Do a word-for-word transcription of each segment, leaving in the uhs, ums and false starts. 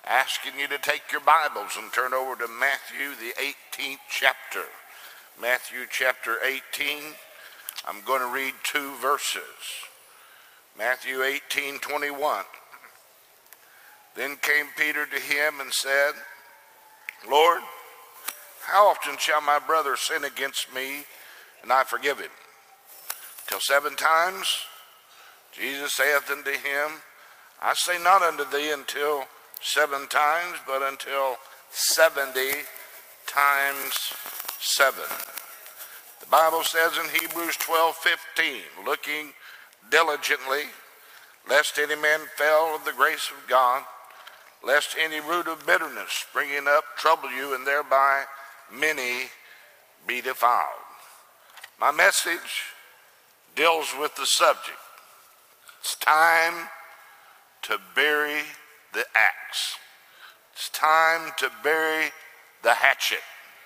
asking you to take your Bibles and turn over to Matthew, the eighteenth chapter. Matthew chapter eighteen, I'm going to read two verses. Matthew eighteen twenty-one. Then came Peter to him and said, Lord, how often shall my brother sin against me and I forgive him? Till seven times? Jesus saith unto him, I say not unto thee until seven times, but until seventy times seven. The Bible says in Hebrews twelve fifteen, looking diligently, lest any man fail of the grace of God, lest any root of bitterness springing up trouble you, and thereby many be defiled. My message deals with the subject. It's time to bury the axe. It's time to bury the hatchet.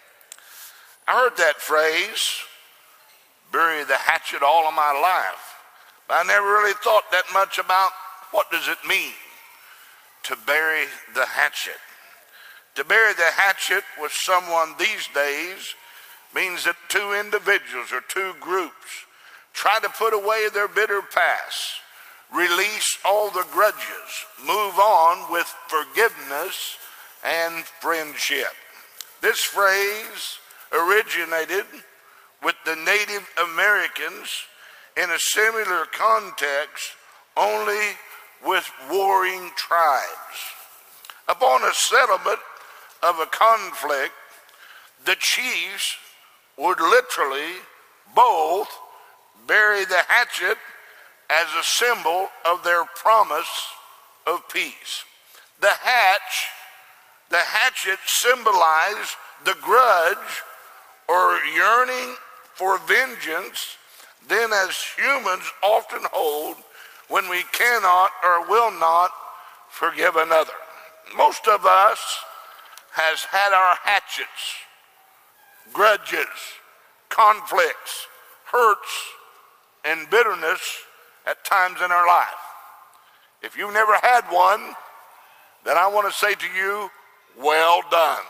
I heard that phrase, bury the hatchet, all of my life. But I never really thought that much about what does it mean to bury the hatchet. To bury the hatchet with someone these days means that two individuals or two groups try to put away their bitter past, release all the grudges, move on with forgiveness and friendship. This phrase originated with the Native Americans in a similar context, only with warring tribes. Upon a settlement of a conflict, the chiefs would literally both bury the hatchet as a symbol of their promise of peace. The hatch, the hatchet symbolized the grudge or yearning for vengeance, then as humans often hold when we cannot or will not forgive another. Most of us has had our hatchets, grudges, conflicts, hurts, and bitterness at times in our life. If you've never had one, then I want to say to you, well done.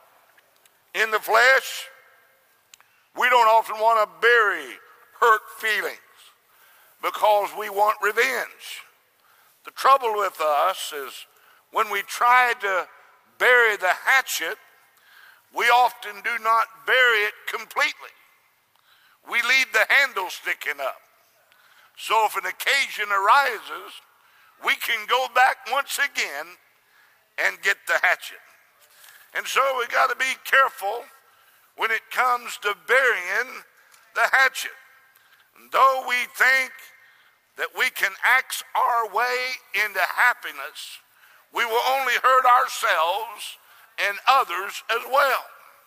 In the flesh, we don't often want to bury hurt feelings because we want revenge. The trouble with us is when we try to bury the hatchet, we often do not bury it completely. We leave the handle sticking up. So if an occasion arises, we can go back once again and get the hatchet. And so we got to be careful when it comes to burying the hatchet. And though we think that we can axe our way into happiness, we will only hurt ourselves and others as well.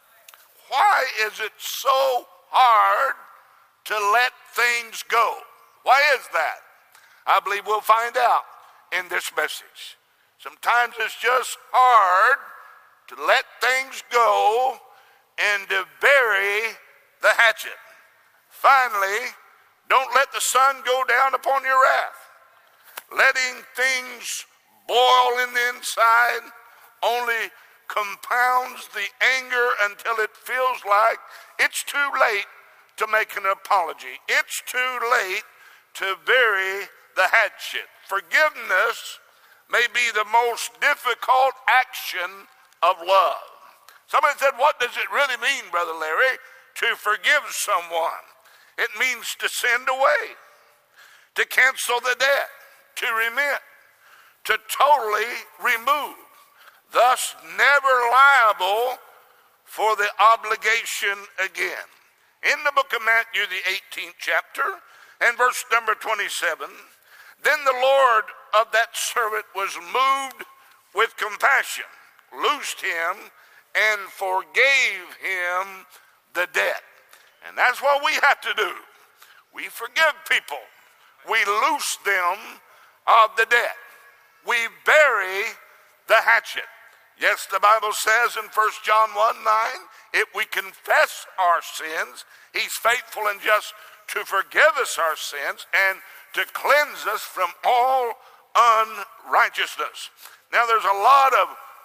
Why is it so hard to let things go? Why is that? I believe we'll find out in this message. Sometimes it's just hard to let things go and to bury the hatchet. Finally, don't let the sun go down upon your wrath. Letting things boil in the inside only compounds the anger until it feels like it's too late to make an apology. It's too late to bury the hatchet. Forgiveness may be the most difficult action of love. Somebody said, what does it really mean, Brother Larry, to forgive someone? It means to send away, to cancel the debt, to remit, to totally remove, thus never liable for the obligation again. In the book of Matthew, the eighteenth chapter, and verse number twenty-seven, then the Lord of that servant was moved with compassion, loosed him, and forgave him the debt. And that's what we have to do. We forgive people. We loose them of the debt. We bury the hatchet. Yes, the Bible says in First John one nine, if we confess our sins, he's faithful and just to forgive us our sins and to cleanse us from all unrighteousness. Now there's a lot of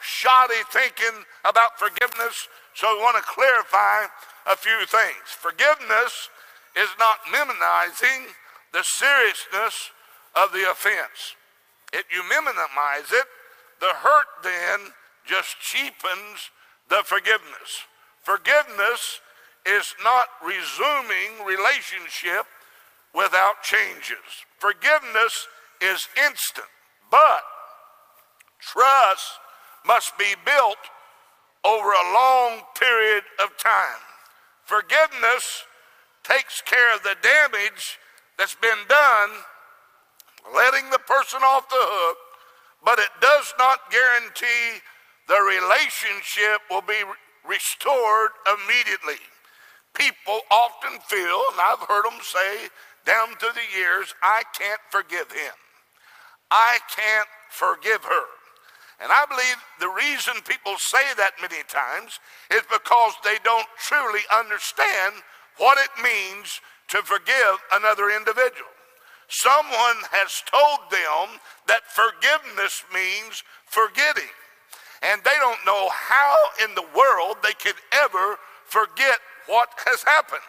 shoddy thinking about forgiveness, so we want to clarify a few things. Forgiveness is not minimizing the seriousness of the offense. If you minimize it, the hurt then just cheapens the forgiveness. Forgiveness is not resuming relationship without changes. Forgiveness is instant, but trust must be built over a long period of time. Forgiveness takes care of the damage that's been done, letting the person off the hook, but it does not guarantee the relationship will be restored immediately. People often feel, and I've heard them say down through the years, I can't forgive him. I can't forgive her. And I believe the reason people say that many times is because they don't truly understand what it means to forgive another individual. Someone has told them that forgiveness means forgetting. And they don't know how in the world they could ever forget what has happened.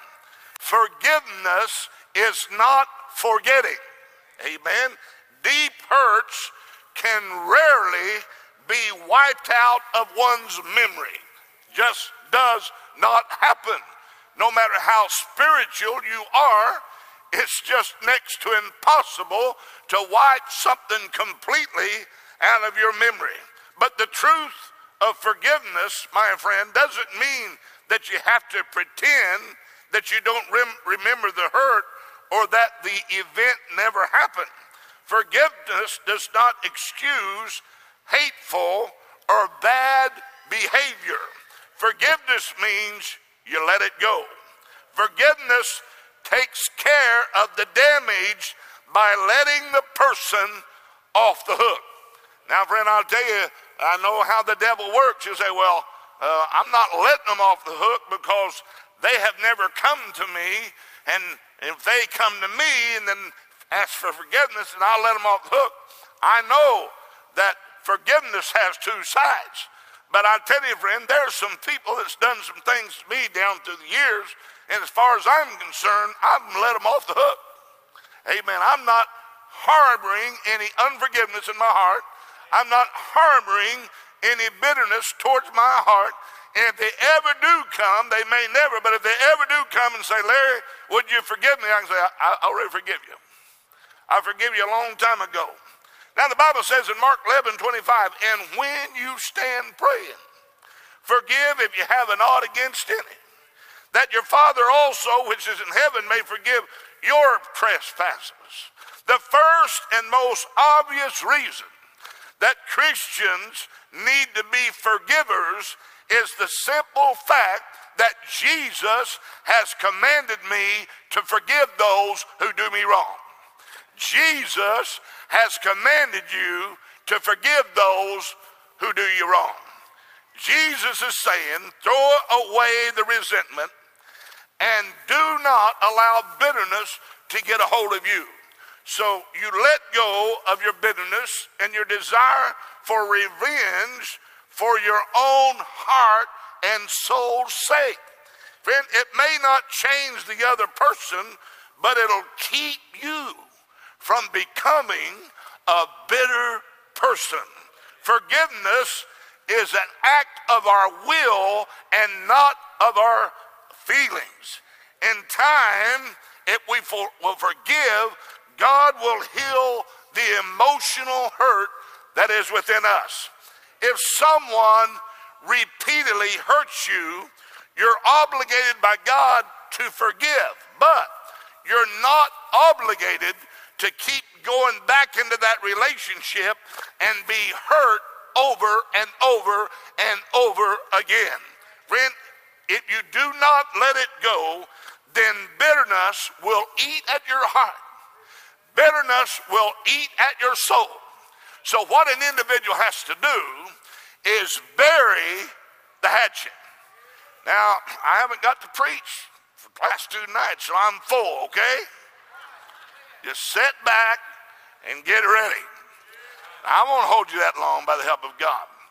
Forgiveness is not forgetting. Amen. Deep hurts can rarely be wiped out of one's memory. Just does not happen. No matter how spiritual you are, it's just next to impossible to wipe something completely out of your memory. But the truth of forgiveness, my friend, doesn't mean that you have to pretend that you don't rem- remember the hurt or that the event never happened. Forgiveness does not excuse hateful or bad behavior. Forgiveness means you let it go. Forgiveness takes care of the damage by letting the person off the hook. Now, friend, I'll tell you, I know how the devil works. You say, well, uh, I'm not letting them off the hook because they have never come to me, and if they come to me and then ask for forgiveness, and I'll let them off the hook. I know that forgiveness has two sides. But I tell you, friend, there are some people that's done some things to me down through the years, and as far as I'm concerned, I've let them off the hook. Amen. I'm not harboring any unforgiveness in my heart. I'm not harboring any bitterness towards my heart. And if they ever do come, they may never, but if they ever do come and say, Larry, would you forgive me? I can say, I, I already forgive you. I forgive you a long time ago. Now the Bible says in Mark eleven twenty-five, and when you stand praying, forgive if you have an ought against any, that your Father also, which is in heaven, may forgive your trespasses. The first and most obvious reason that Christians need to be forgivers is the simple fact that Jesus has commanded me to forgive those who do me wrong. Jesus has commanded you to forgive those who do you wrong. Jesus is saying, throw away the resentment and do not allow bitterness to get a hold of you. So you let go of your bitterness and your desire for revenge for your own heart and soul's sake. Friend, it may not change the other person, but it'll keep you from becoming a bitter person. Forgiveness is an act of our will and not of our feelings. In time, if we for, will forgive, God will heal the emotional hurt that is within us. If someone repeatedly hurts you, you're obligated by God to forgive, but you're not obligated to keep going back into that relationship and be hurt over and over and over again. Friend, if you do not let it go, then bitterness will eat at your heart. Bitterness will eat at your soul. So what an individual has to do is bury the hatchet. Now, I haven't got to preach for the last two nights, so I'm full, okay? Just sit back and get ready. I won't hold you that long by the help of God.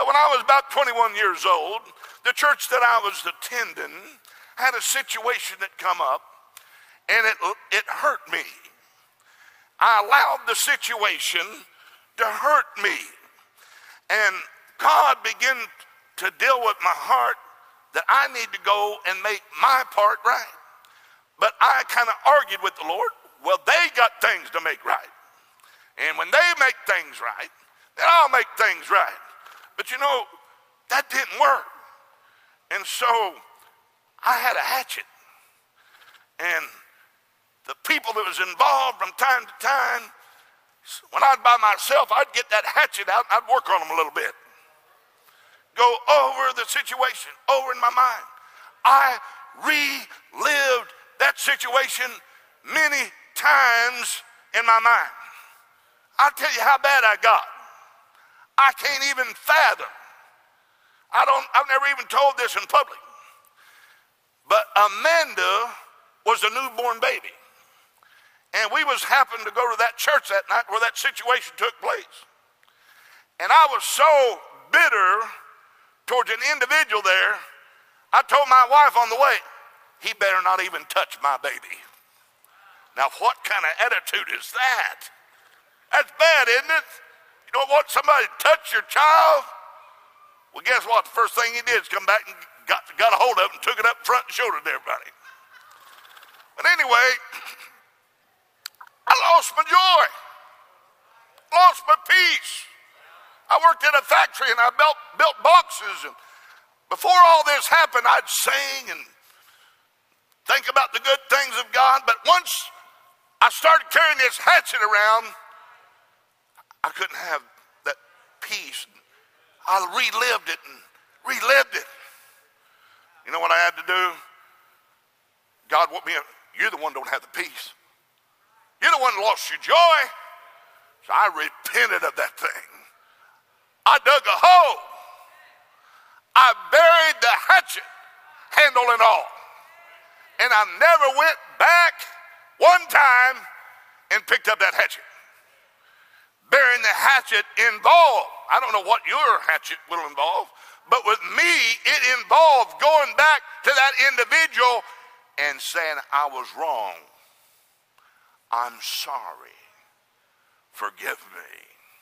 But when I was about twenty-one years old, the church that I was attending had a situation that come up, and it, it hurt me. I allowed the situation to hurt me. And God began to deal with my heart that I need to go and make my part right. But I kind of argued with the Lord. Well, they got things to make right. And when they make things right, then I'll make things right. But you know, that didn't work. And so I had a hatchet. And the people that was involved from time to time, when I'd by myself, I'd get that hatchet out and I'd work on them a little bit. Go over the situation, over in my mind. I relived that situation many times in my mind. I'll tell you how bad I got. I can't even fathom. I don't, I've never even told this in public. But Amanda was a newborn baby. And we was happened to go to that church that night where that situation took place. And I was so bitter towards an individual there, I told my wife on the way, he better not even touch my baby. Now what kind of attitude is that? That's bad, isn't it? You don't want somebody to touch your child? Well, guess what? The first thing he did is come back and got, got a hold of it and took it up in front and showed it to everybody. But anyway, I lost my joy, lost my peace. I worked in a factory and I built, built boxes. And before all this happened, I'd sing and think about the good things of God. But once I started carrying this hatchet around, I couldn't have that peace. I relived it and relived it. You know what I had to do? God woke me up. You're the one who don't have the peace. You're the one who lost your joy. So I repented of that thing. I dug a hole. I buried the hatchet, handle and all. And I never went back one time and picked up that hatchet. Burying the hatchet involved, I don't know what your hatchet will involve, but with me, it involved going back to that individual and saying, I was wrong. I'm sorry. Forgive me.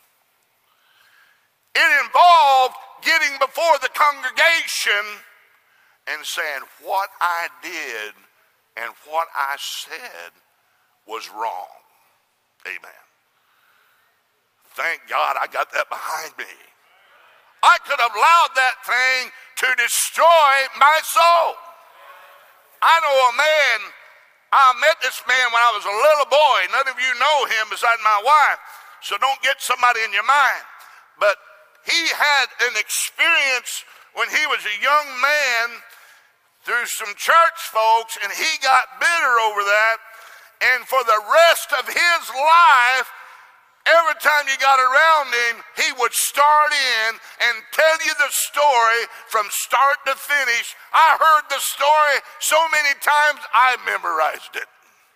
It involved getting before the congregation and saying what I did and what I said was wrong. Amen. Thank God I got that behind me. I could have allowed that thing to destroy my soul. I know a man, I met this man when I was a little boy. None of you know him besides my wife, so don't get somebody in your mind. But he had an experience when he was a young man through some church folks, and he got bitter over that. And for the rest of his life, every time you got around him, he would start in and tell you the story from start to finish. I heard the story so many times, I memorized it.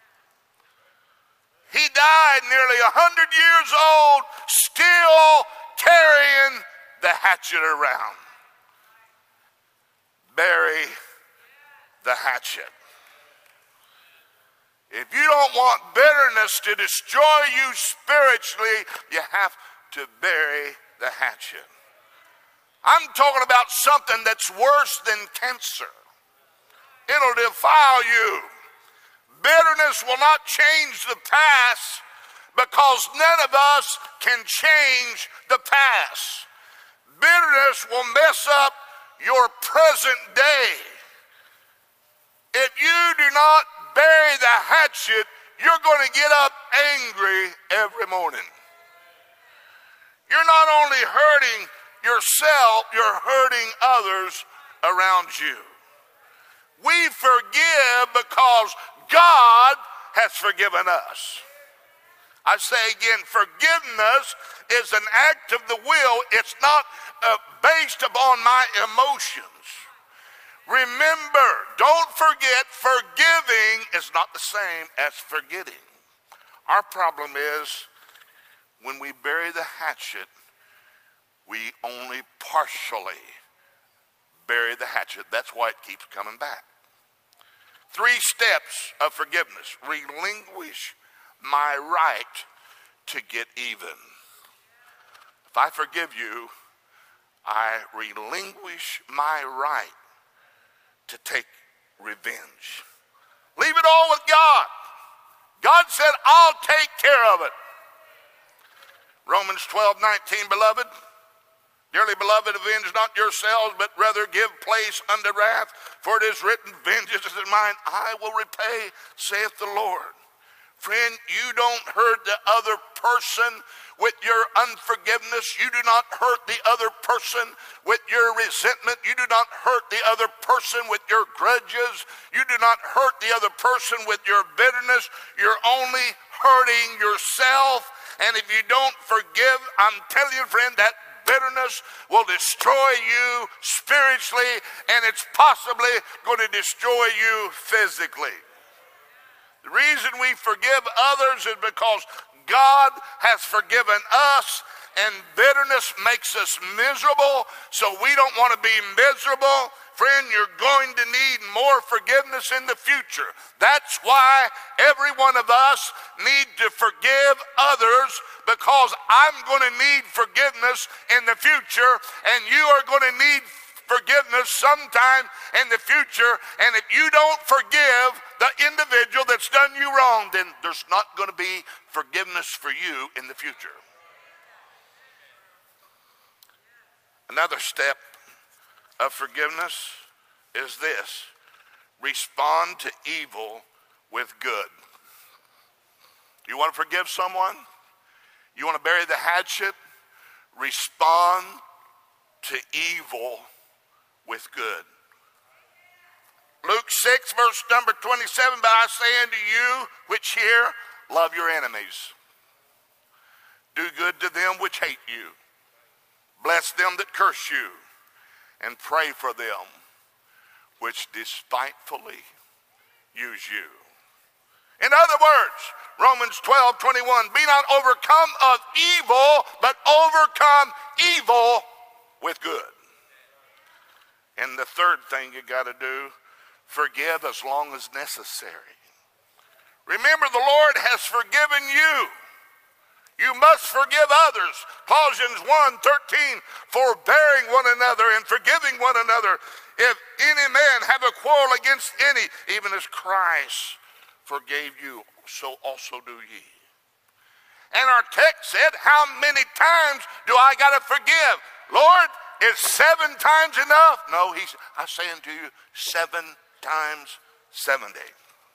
He died nearly a hundred years old, still carrying the hatchet around. Bury the hatchet. If you don't want bitterness to destroy you spiritually, you have to bury the hatchet. I'm talking about something that's worse than cancer. It'll defile you. Bitterness will not change the past because none of us can change the past. Bitterness will mess up your present day. If you do not bury the hatchet, you're going to get up angry every morning. You're not only hurting yourself, you're hurting others around you. We forgive because God has forgiven us. I say again, forgiveness is an act of the will. It's not uh, based upon my emotions. Remember, don't forget, forgiving is not the same as forgetting. Our problem is when we bury the hatchet, we only partially bury the hatchet. That's why it keeps coming back. Three steps of forgiveness. Relinquish my right to get even. If I forgive you, I relinquish my right to take revenge. Leave it all with God. God said, I'll take care of it. Romans twelve nineteen, beloved, dearly beloved, avenge not yourselves, but rather give place unto wrath, for it is written, vengeance is mine, I will repay, saith the Lord. Friend, you don't hurt the other person with your unforgiveness. You do not hurt the other person with your resentment. You do not hurt the other person with your grudges. You do not hurt the other person with your bitterness. You're only hurting yourself. And if you don't forgive, I'm telling you, friend, that bitterness will destroy you spiritually, and it's possibly going to destroy you physically. The reason we forgive others is because God has forgiven us, and bitterness makes us miserable, so we don't want to be miserable. Friend, you're going to need more forgiveness in the future. That's why every one of us need to forgive others, because I'm going to need forgiveness in the future, and you are going to need forgiveness sometime in the future. And if you don't forgive the individual that's done you wrong, then there's not going to be forgiveness for you in the future. Another step of forgiveness is this: respond to evil with good. You want to forgive someone? You want to bury the hatchet? Respond to evil with good. Luke six, verse number twenty-seven, but I say unto you which hear, love your enemies. Do good to them which hate you. Bless them that curse you, and pray for them which despitefully use you. In other words, Romans twelve twenty-one, be not overcome of evil, but overcome evil with good. And the third thing you got to do, forgive as long as necessary. Remember, the Lord has forgiven you. You must forgive others. Colossians one thirteen, forbearing one another and forgiving one another. If any man have a quarrel against any, even as Christ forgave you, so also do ye. And our text said, how many times do I got to forgive? Lord, is seven times enough? No, he's, I say unto you, seven times seventy.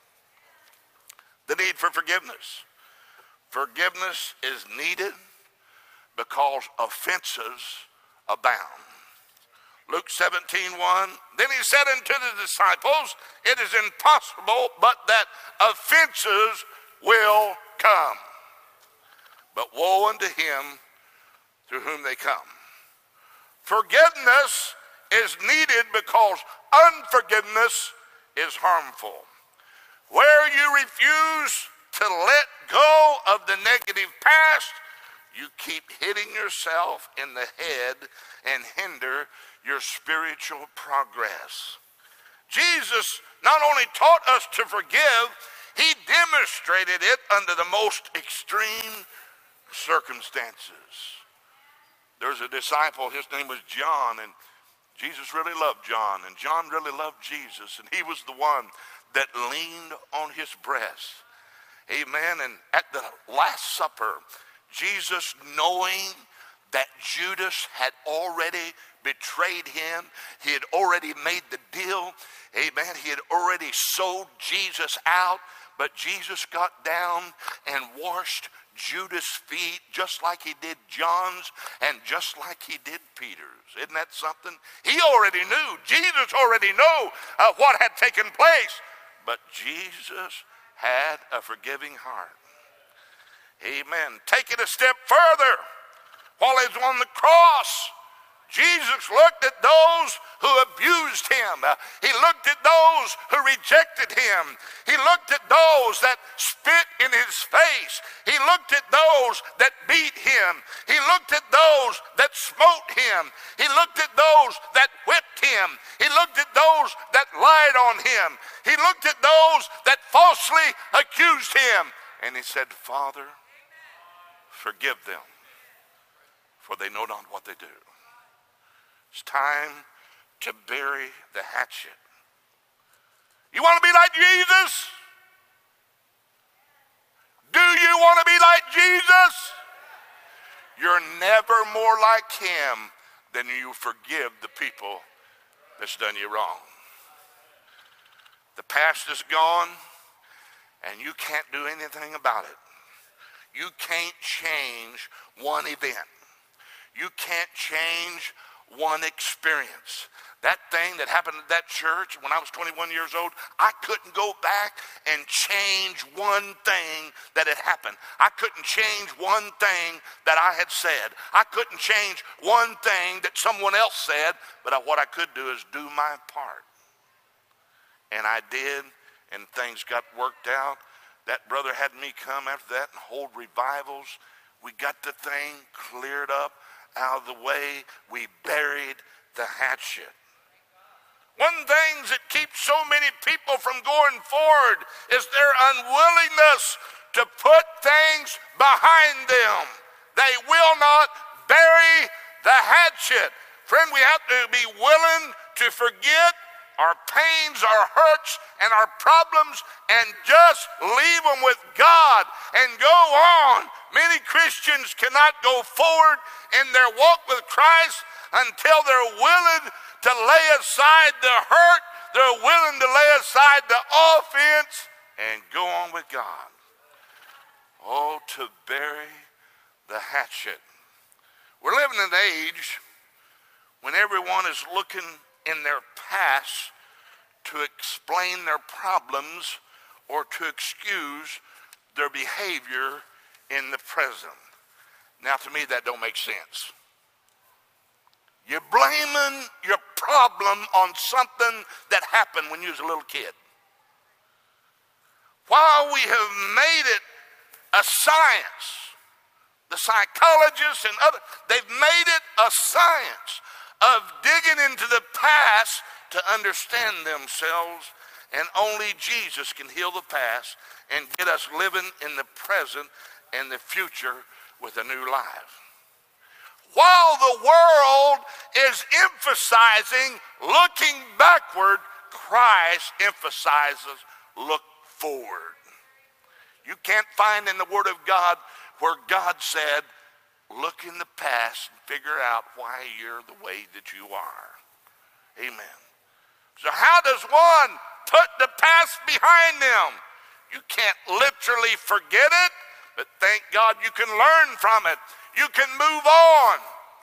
The need for forgiveness. Forgiveness is needed because offenses abound. Luke seventeen one, then he said unto the disciples, it is impossible but that offenses will come. But woe unto him through whom they come. Forgiveness is needed because unforgiveness is harmful. Where you refuse to let go of the negative past, you keep hitting yourself in the head and hinder your spiritual progress. Jesus not only taught us to forgive, he demonstrated it under the most extreme circumstances. There's a disciple, his name was John, and Jesus really loved John, and John really loved Jesus, and he was the one that leaned on his breast. Amen. And at the Last Supper, Jesus, knowing that Judas had already betrayed him, he had already made the deal, amen, he had already sold Jesus out, but Jesus got down and washed Judas' feet just like he did John's and just like he did Peter's. Isn't that something? He already knew. Jesus already knew uh, what had taken place. But Jesus had a forgiving heart. Amen. Take it a step further. While he was on the cross, Jesus looked at those who abused him. He looked at those who rejected him. He looked at those that spit in his face. He looked at those that beat him. He looked at those that smote him. He looked at those that whipped him. He looked at those that lied on him. He looked at those that falsely accused him. And he said, Father, forgive them, for they know not what they do. It's time to bury the hatchet. You want to be like Jesus? Do you want to be like Jesus? You're never more like him than you forgive the people that's done you wrong. The past is gone, and you can't do anything about it. You can't change one event. You can't change one experience. That thing that happened at that church when I was twenty-one years old, I couldn't go back and change one thing that had happened. I couldn't change one thing that I had said. I couldn't change one thing that someone else said, but I, what I could do is do my part. And I did, and things got worked out. That brother had me come after that and hold revivals. We got the thing cleared up out of the way. We buried the hatchet. One of the things that keeps so many people from going forward is their unwillingness to put things behind them. They will not bury the hatchet. Friend, we have to be willing to forget our pains, our hurts, and our problems, and just leave them with God and go on. Many Christians cannot go forward in their walk with Christ until they're willing to lay aside the hurt, they're willing to lay aside the offense, and go on with God. Oh, to bury the hatchet. We're living in an age when everyone is looking in their past to explain their problems or to excuse their behavior in the present. Now, to me, that don't make sense. You're blaming your problem on something that happened when you was a little kid. While we have made it a science, the psychologists and other, they've made it a science of digging into the past to understand themselves, and only Jesus can heal the past and get us living in the present and the future with a new life. While the world is emphasizing looking backward, Christ emphasizes look forward. You can't find in the Word of God where God said, look in the past and figure out why you're the way that you are. Amen. So how does one put the past behind them? You can't literally forget it, but thank God you can learn from it. You can move on.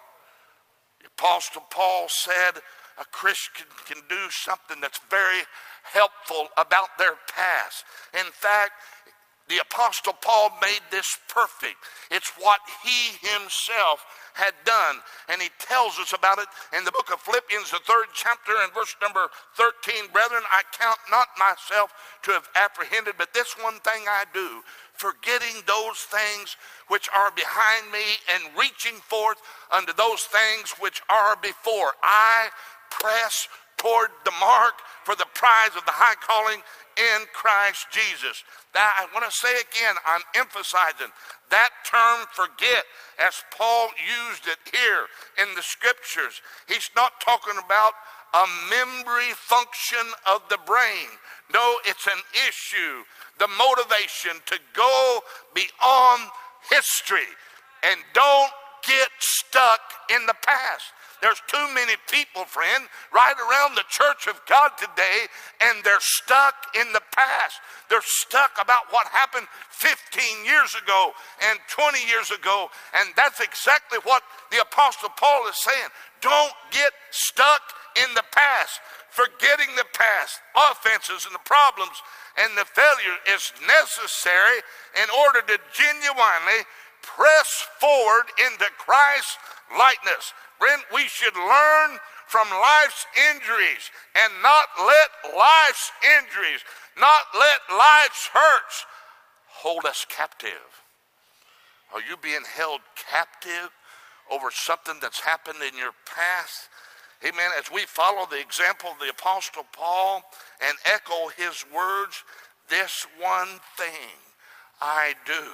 The Apostle Paul said a Christian can do something that's very helpful about their past. In fact, the Apostle Paul made this perfect. It's what he himself had done. And he tells us about it in the book of Philippians, the third chapter and verse number thirteen. Brethren, I count not myself to have apprehended, but this one thing I do, forgetting those things which are behind me and reaching forth unto those things which are before. I press toward the mark for the prize of the high calling in Christ Jesus. That, I want to say again, I'm emphasizing that term forget as Paul used it here in the scriptures. He's not talking about a memory function of the brain. No, it's an issue, the motivation to go beyond history and don't get stuck in the past. There's too many people, friend, right around the church of God today, and they're stuck in the past. They're stuck about what happened fifteen years ago and twenty years ago, and that's exactly what the Apostle Paul is saying. Don't get stuck in the past. Forgetting the past, offenses and the problems and the failure is necessary in order to genuinely press forward into Christ's likeness. Friend, we should learn from life's injuries and not let life's injuries, not let life's hurts hold us captive. Are you being held captive over something that's happened in your past? Amen. As we follow the example of the Apostle Paul and echo his words, this one thing I do.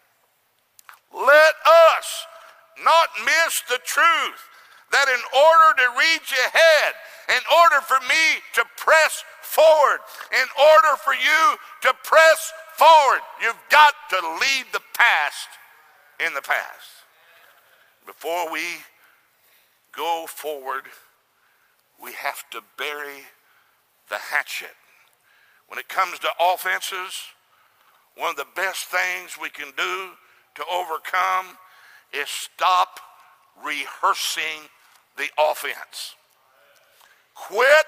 Let us not miss the truth that in order to reach ahead, in order for me to press forward, in order for you to press forward, you've got to leave the past in the past. Before we go forward, we have to bury the hatchet. When it comes to offenses, one of the best things we can do to overcome is stop rehearsing the offense. Quit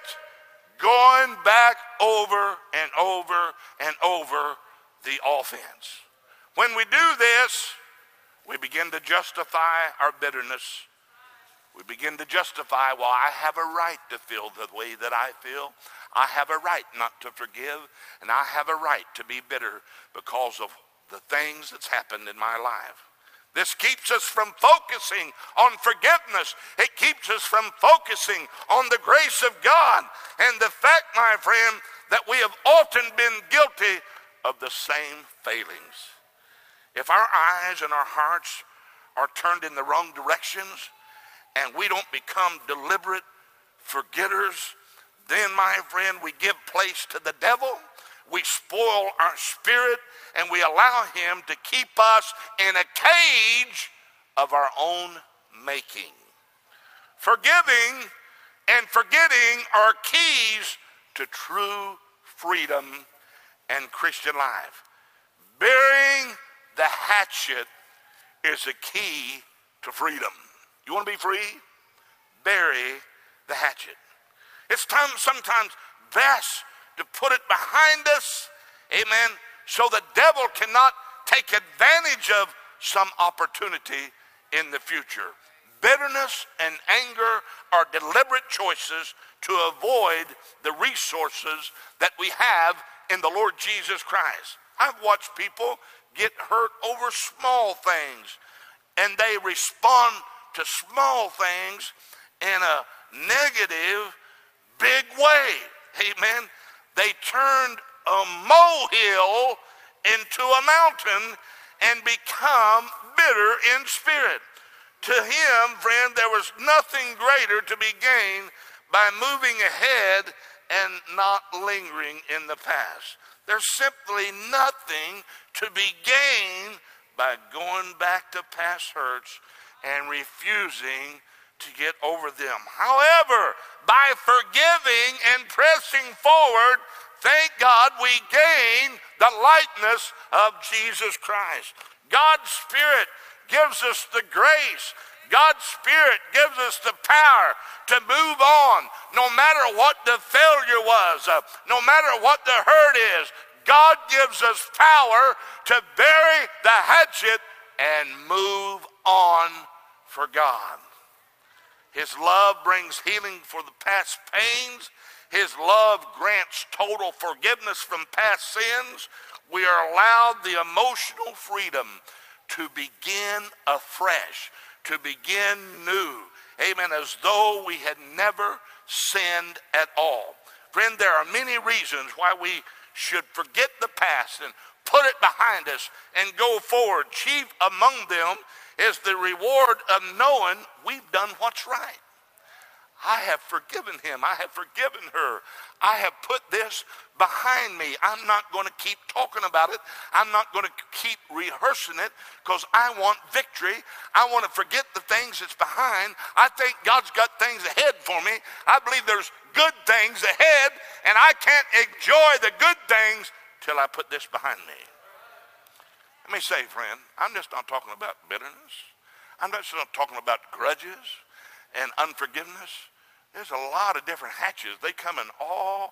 going back over and over and over the offense. When we do this, we begin to justify our bitterness. We begin to justify, well, I have a right to feel the way that I feel. I have a right not to forgive, and I have a right to be bitter because of the things that's happened in my life. This keeps us from focusing on forgiveness. It keeps us from focusing on the grace of God and the fact, my friend, that we have often been guilty of the same failings. If our eyes and our hearts are turned in the wrong directions and we don't become deliberate forgetters, then, my friend, we give place to the devil. We spoil our spirit, and we allow him to keep us in a cage of our own making. Forgiving and forgetting are keys to true freedom and Christian life. Burying the hatchet is a key to freedom. You want to be free? Bury the hatchet. It's time sometimes best to put it behind us, amen, so the devil cannot take advantage of some opportunity in the future. Bitterness and anger are deliberate choices to avoid the resources that we have in the Lord Jesus Christ. I've watched people get hurt over small things, and they respond to small things in a negative, big way. Amen. They turned a molehill into a mountain and become bitter in spirit. To him, friend, there was nothing greater to be gained by moving ahead and not lingering in the past. There's simply nothing to be gained by going back to past hurts and refusing to get over them. However, by forgiving and pressing forward, thank God we gain the likeness of Jesus Christ. God's Spirit gives us the grace. God's Spirit gives us the power to move on no matter what the failure was, uh, no matter what the hurt is. God gives us power to bury the hatchet and move on for God. His love brings healing for the past pains. His love grants total forgiveness from past sins. We are allowed the emotional freedom to begin afresh, to begin new. Amen. As though we had never sinned at all. Friend, there are many reasons why we should forget the past and put it behind us and go forward. Chief among them is the reward of knowing we've done what's right. I have forgiven him. I have forgiven her. I have put this behind me. I'm not going to keep talking about it. I'm not going to keep rehearsing it because I want victory. I want to forget the things that's behind. I think God's got things ahead for me. I believe there's good things ahead, and I can't enjoy the good things till I put this behind me. Let me say, friend, I'm just not talking about bitterness. I'm just not talking about grudges and unforgiveness. There's a lot of different hatches. They come in all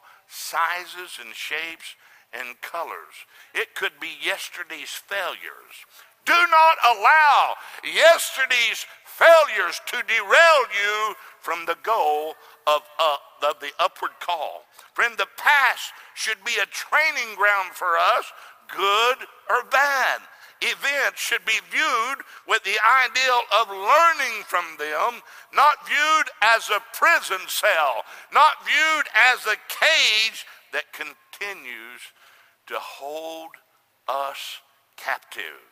sizes and shapes and colors. It could be yesterday's failures, Do not allow yesterday's failures to derail you from the goal of, uh, of the upward call. Friend, the past should be a training ground for us, good or bad. Events should be viewed with the ideal of learning from them, not viewed as a prison cell, not viewed as a cage that continues to hold us captive.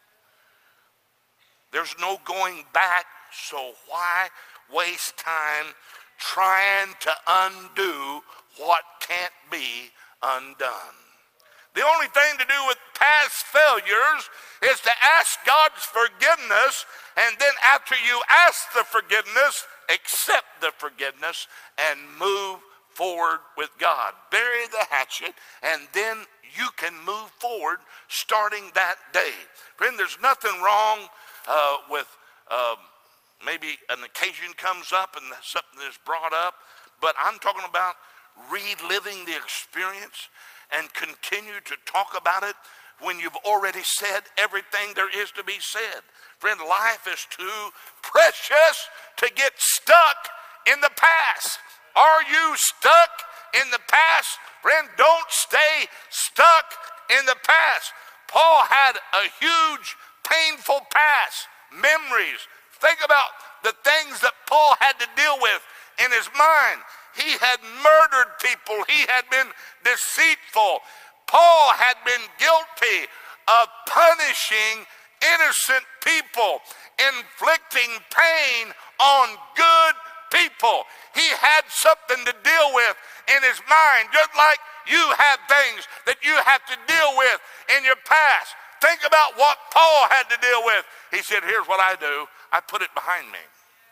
There's no going back, so why waste time trying to undo what can't be undone? The only thing to do with past failures is to ask God's forgiveness, and then after you ask the forgiveness, accept the forgiveness and move forward with God. Bury the hatchet, and then you can move forward starting that day. Friend, there's nothing wrong uh, with uh, maybe an occasion comes up and something is brought up, but I'm talking about reliving the experience and continue to talk about it when you've already said everything there is to be said. Friend, life is too precious to get stuck in the past. Are you stuck in the past? Friend, don't stay stuck in the past. Paul had a huge, painful past, memories. Think about the things that Paul had to deal with in his mind. He had murdered people. He had been deceitful. Paul had been guilty of punishing innocent people, inflicting pain on good people. He had something to deal with in his mind, just like you have things that you have to deal with in your past. Think about what Paul had to deal with. He said, here's what I do. I put it behind me.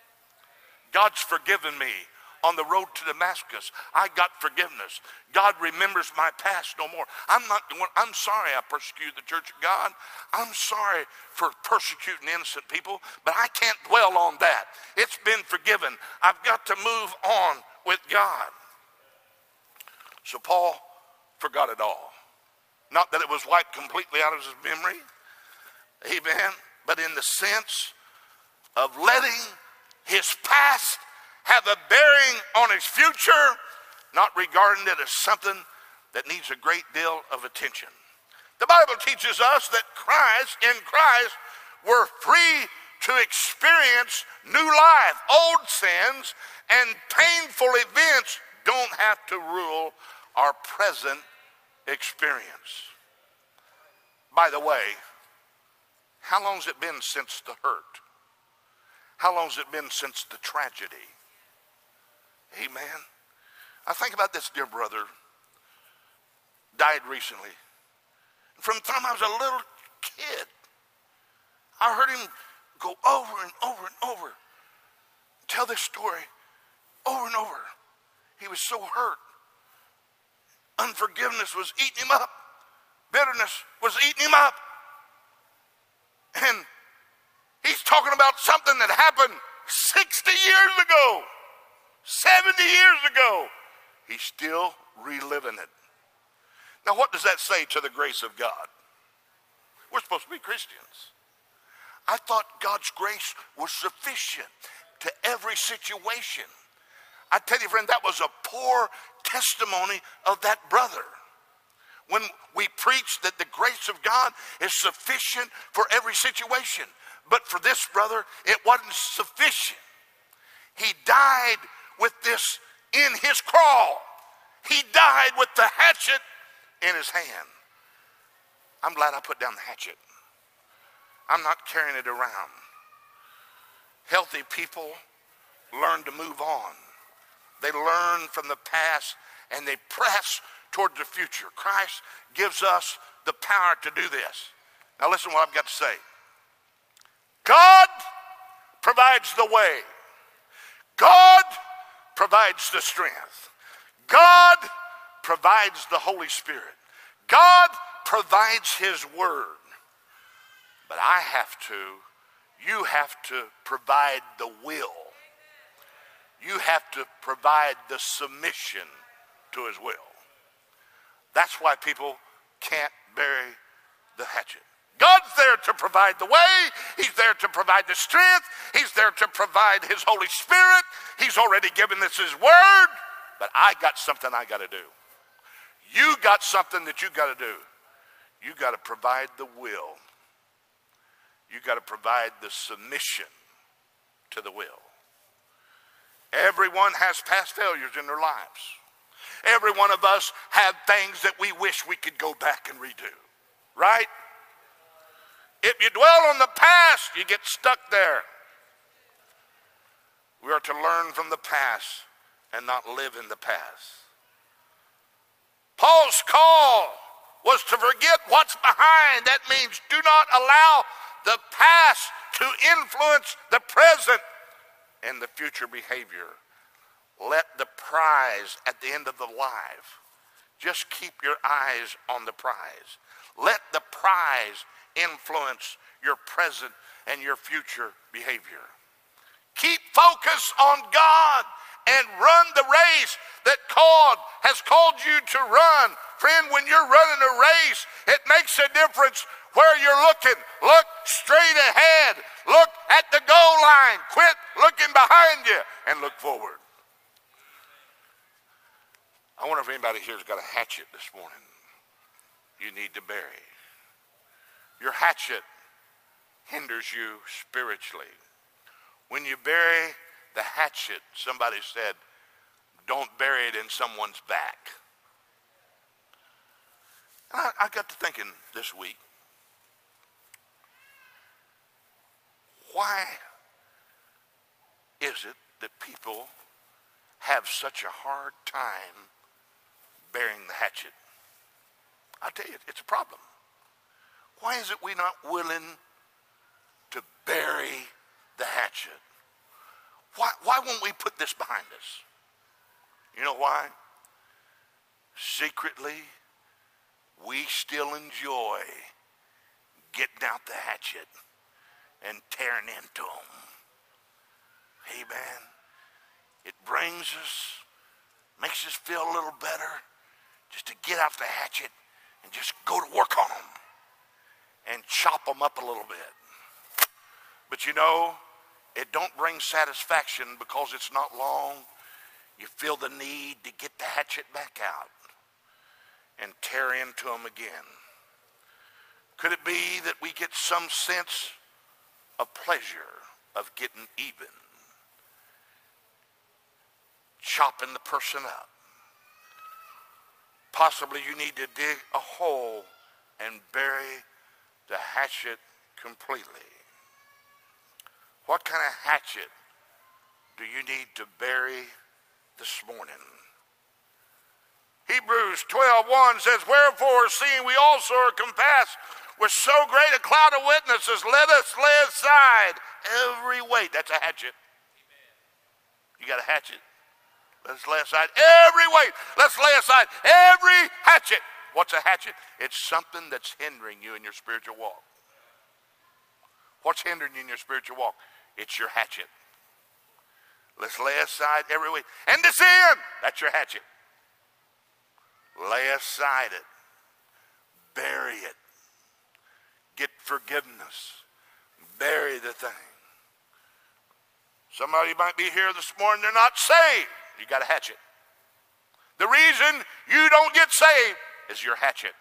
God's forgiven me. On the road to Damascus, I got forgiveness. God remembers my past no more. I'm not. I'm sorry I persecuted the church of God. I'm sorry for persecuting innocent people, but I can't dwell on that. It's been forgiven. I've got to move on with God. So Paul forgot it all. Not that it was wiped completely out of his memory. Amen. But in the sense of letting his past have a bearing on his future, not regarding it as something that needs a great deal of attention. The Bible teaches us that Christ, in Christ, we're free to experience new life. Old sins and painful events don't have to rule our present experience. By the way, how long has it been since the hurt? How long has it been since the tragedy? Amen. I think about this dear brother, died recently. From the time I was a little kid, I heard him go over and over and over, tell this story over and over. He was so hurt. Unforgiveness was eating him up. Bitterness was eating him up. And he's talking about something that happened sixty years ago. seventy years ago, he's still reliving it. Now, what does that say to the grace of God? We're supposed to be Christians. I thought God's grace was sufficient to every situation. I tell you, friend, that was a poor testimony of that brother. When we preached that the grace of God is sufficient for every situation. But for this brother, it wasn't sufficient. He died with this in his crawl. He died with the hatchet in his hand. I'm glad I put down the hatchet. I'm not carrying it around. Healthy people learn to move on. They learn from the past and they press toward the future. Christ gives us the power to do this. Now listen to what I've got to say. God provides the way. God provides the strength. God provides the Holy Spirit. God provides his word. But I have to, you have to provide the will. You have to provide the submission to his will. That's why people can't bury the hatchet. God's there to provide the way. He's there to provide the strength. He's there to provide his Holy Spirit. He's already given us his word. But I got something I got to do. You got something that you got to do. You got to provide the will. You got to provide the submission to the will. Everyone has past failures in their lives. Every one of us have things that we wish we could go back and redo. Right? If you dwell on the past, you get stuck there. We are to learn from the past and not live in the past. Paul's call was to forget what's behind. That means do not allow the past to influence the present and the future behavior. Let the prize at the end of the life. Just keep your eyes on the prize. Let the prize influence your present and your future behavior. Keep focus on God and run the race that God has called you to run. Friend, when you're running a race, it makes a difference where you're looking. Look straight ahead. Look at the goal line. Quit looking behind you and look forward. I wonder if anybody here has got a hatchet this morning you need to bury. Your hatchet hinders you spiritually. When you bury the hatchet, somebody said, don't bury it in someone's back. And I, I got to thinking this week, why is it that people have such a hard time burying the hatchet? I'll tell you, it's a problem. Why is it we're not willing to bury the hatchet? Why, why won't we put this behind us? You know why? Secretly, we still enjoy getting out the hatchet and tearing into them. Amen. It brings us, makes us feel a little better just to get out the hatchet and just go to work on them and chop them up a little bit. But you know, it don't bring satisfaction because it's not long. You feel the need to get the hatchet back out and tear into them again. Could it be that we get some sense of pleasure of getting even? Chopping the person up. Possibly you need to dig a hole and bury the hatchet completely. What kind of hatchet do you need to bury this morning? Hebrews twelve one says, wherefore, seeing we also are compassed with so great a cloud of witnesses, let us lay aside every weight. That's a hatchet. Amen. You got a hatchet? Let's lay aside every weight. Let's lay aside every hatchet. What's a hatchet? It's something that's hindering you in your spiritual walk. What's hindering you in your spiritual walk? It's your hatchet. Let's lay aside every weight. And the sin, that's your hatchet. Lay aside it. Bury it. Get forgiveness. Bury the thing. Somebody might be here this morning, they're not saved. You got a hatchet. The reason you don't get saved is your hatchet.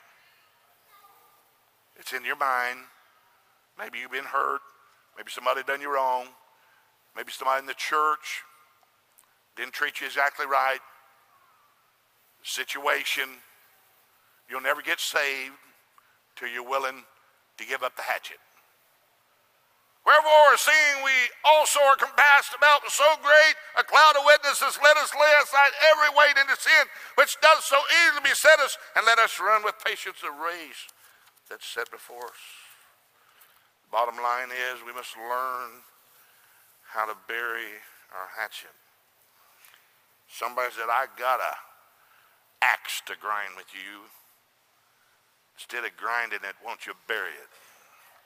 It's in your mind. Maybe you've been hurt. Maybe somebody done you wrong. Maybe somebody in the church didn't treat you exactly right. Situation. You'll never get saved till you're willing to give up the hatchet. Wherefore, seeing we also are compassed about with so great a cloud of witnesses, let us lay aside every weight and the sin which does so easily beset us, and let us run with patience the race that's set before us. The bottom line is we must learn how to bury our hatchet. Somebody said, I got a axe to grind with you. Instead of grinding it, won't you bury it?